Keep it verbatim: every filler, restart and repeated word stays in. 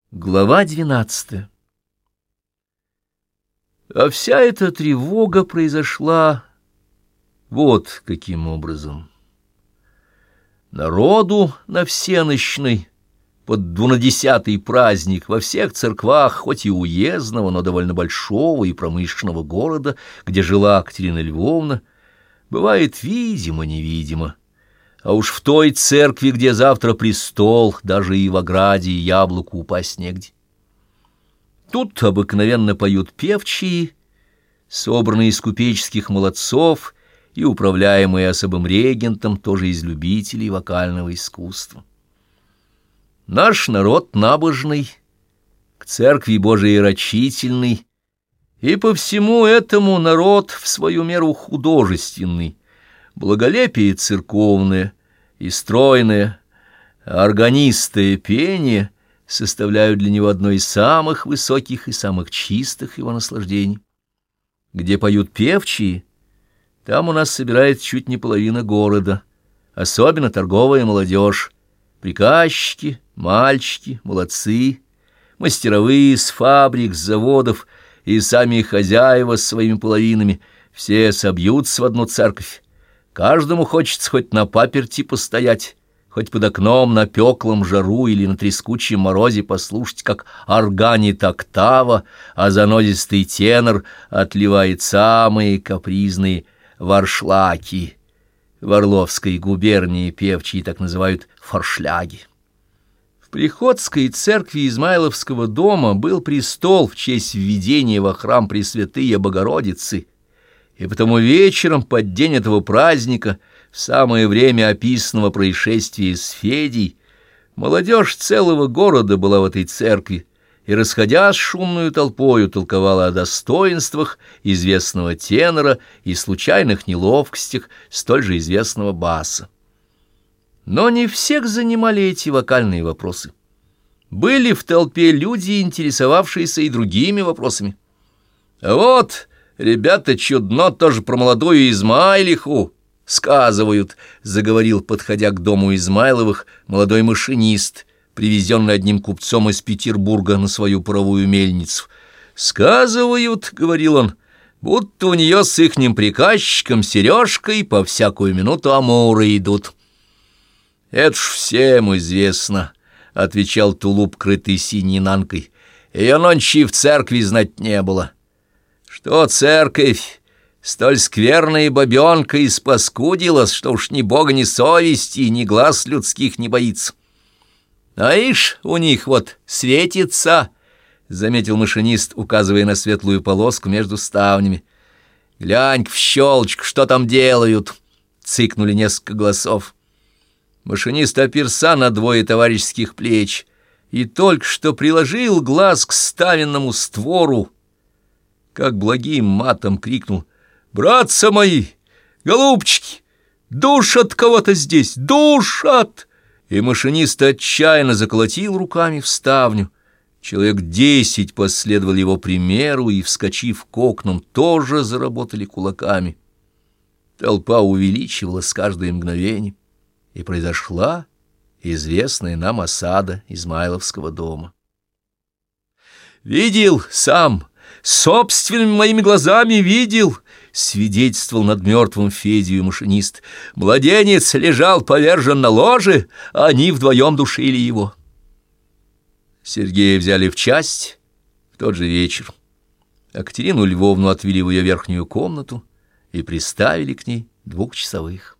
Глава двенадцатая. А вся эта тревога произошла вот каким образом. Народу на всенощный под двунадесятый праздник во всех церквах, хоть и уездного, но довольно большого и промышленного города, где жила Катерина Львовна, бывает видимо-невидимо. А уж в той церкви, где завтра престол, даже и в ограде яблоку упасть негде. Тут обыкновенно поют певчие, собранные из купеческих молодцов и управляемые особым регентом, тоже из любителей вокального искусства. Наш народ набожный, к церкви Божией рачительный, и по всему этому народ в свою меру художественный, благолепие церковное и стройное органистое пение составляют для него одно из самых высоких и самых чистых его наслаждений. Где поют певчие, там у нас собирается чуть не половина города, особенно торговая молодежь, приказчики, мальчики, молодцы, мастеровые с фабрик, с заводов и сами хозяева с своими половинами, все собьются в одну церковь. Каждому хочется хоть на паперти постоять, хоть под окном на пеклом жару или на трескучем морозе послушать, как органит октава, а занозистый тенор отливает самые капризные варшлаки. В Орловской губернии певчие так называют форшляги. В Приходской церкви Измайловского дома был престол в честь введения во храм Пресвятые Богородицы, и потому вечером под день этого праздника, в самое время описанного происшествия с Федей, молодежь целого города была в этой церкви и, расходясь шумную толпою, толковала о достоинствах известного тенора и случайных неловкостях столь же известного баса. Но не всех занимали эти вокальные вопросы. Были в толпе люди, интересовавшиеся и другими вопросами. А вот... «Ребята чудно тоже про молодую Измайлиху сказывают», — заговорил, подходя к дому Измайловых, молодой машинист, привезенный одним купцом из Петербурга на свою паровую мельницу. «Сказывают», — говорил он, — «будто у нее с ихним приказчиком Сережкой по всякую минуту амуры идут». «Это ж всем известно», — отвечал тулуп, крытый синей нанкой. «Ее нонче в церкви знать не было». Что церковь столь скверная бабенка испаскудилась, что уж ни бога, ни совести, ни глаз людских не боится. А ишь, у них вот светится, — заметил машинист, указывая на светлую полоску между ставнями. Глянь-ка в щелочку, что там делают, — цыкнули несколько голосов. Машинист оперся на двое товарищеских плеч и только что приложил глаз к ставенному створу, как благим матом крикнул: «Братцы мои, голубчики, душат кого-то здесь, душат!» И машинист отчаянно заколотил руками в ставню. Человек десять последовал его примеру и, вскочив к окнам, тоже заработали кулаками. Толпа увеличивалась с каждое мгновение, и произошла известная нам осада Измайловского дома. «Видел сам!» «Собственными моими глазами видел», — свидетельствовал над мертвым Федию машинист. «Младенец лежал повержен на ложе, а они вдвоем душили его». Сергея взяли в часть в тот же вечер, а Катерину Львовну отвели в ее верхнюю комнату и приставили к ней двухчасовых.